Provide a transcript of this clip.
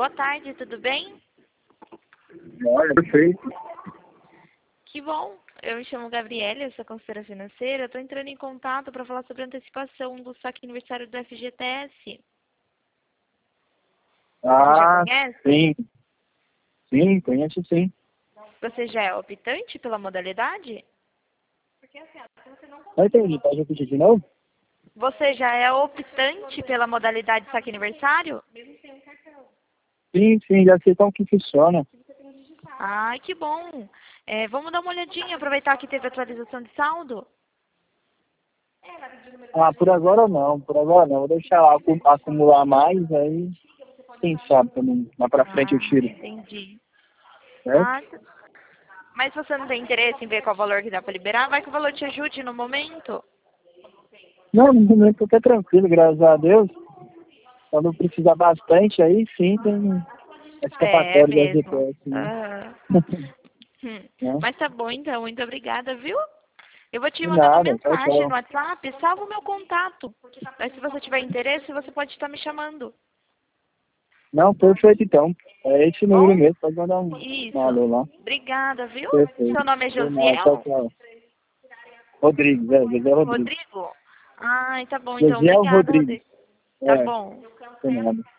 Boa tarde, tudo bem? Olha, perfeito. Que bom. Eu me chamo Gabriela, eu sou consultora financeira. Eu estou entrando em contato para falar sobre a antecipação do saque aniversário do FGTS. Você já conhece? Sim. Sim, conheço sim. Você já é optante pela modalidade? Não entendi, pode repetir de novo? Você já é optante pela modalidade saque aniversário? Sim, já sei como que funciona. Ai, que bom. Vamos dar uma olhadinha, aproveitar que teve atualização de saldo. Por agora não. Vou deixar lá acumular mais, aí quem sabe também, lá pra frente eu tiro. Entendi. Certo? Mas você não tem interesse em ver qual valor que dá para liberar? Vai que o valor te ajude no momento. Não, no momento eu tô até tranquilo, graças a Deus. Quando precisar bastante, aí sim tem escapatório da Mesmo. GPS, né? Aham. Né? Mas tá bom então, muito obrigada, viu? Eu vou te De mandar uma nada, tchau, mensagem no tchau. WhatsApp, salva o meu contato. Aí se você tiver interesse, você pode estar me chamando. Não, perfeito então. É esse número Bom? mesmo, pode mandar um Isso. alô lá. Obrigada, viu? Perfeito. Seu nome é De nada, tchau, Josiel? tchau. Rodrigues, José Rodrigues. Rodrigo? Ai, tá bom então, Josiel obrigada, Rodrigues. Rodrigo. Tá É, bom. de nada.